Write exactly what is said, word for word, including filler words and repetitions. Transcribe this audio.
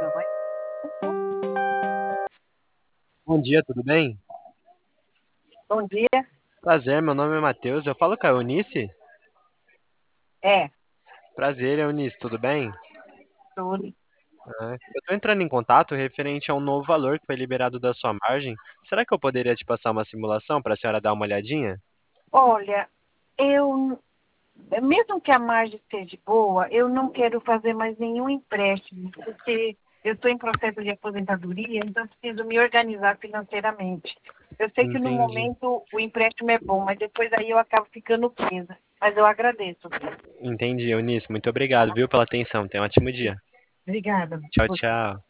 vai. Bom dia, tudo bem? Bom dia. Prazer, meu nome é Matheus. Eu falo com a Eunice? É, Prazer, Eunice, tudo bem? tudo. Ah, eu estou entrando em contato referente a um novo valor que foi liberado da sua margem. Será que eu poderia te passar uma simulação para a senhora dar uma olhadinha? Olha, eu, mesmo que a margem seja boa, eu não quero fazer mais nenhum empréstimo, porque eu estou em processo de aposentadoria, então preciso me organizar financeiramente. Eu sei que no Entendi. momento o empréstimo é bom, mas depois aí eu acabo ficando presa. Mas eu agradeço. Entendi, Eunice. Muito obrigado, viu, pela atenção. Tenha um ótimo dia. Obrigada. Tchau, tchau.